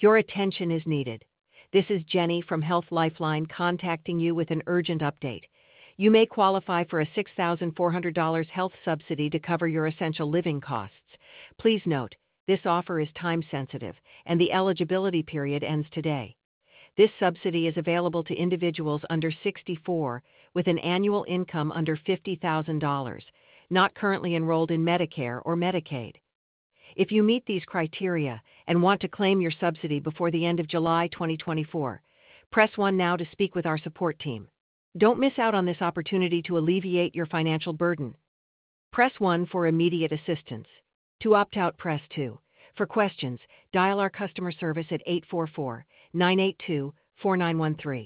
Your attention is needed. This is Jenny from Health Lifeline contacting you with an urgent update. You may qualify for a $6,400 health subsidy to cover your essential living costs. Please note, this offer is time sensitive, and the eligibility period ends today. This subsidy is available to individuals under 64 with an annual income under $50,000, not currently enrolled in Medicare or Medicaid. If you meet these criteria and want to claim your subsidy before the end of July 2024, press 1 now to speak with our support team. Don't miss out on this opportunity to alleviate your financial burden. Press 1 for immediate assistance. To opt out, press 2. For questions, dial our customer service at 844-982-4913.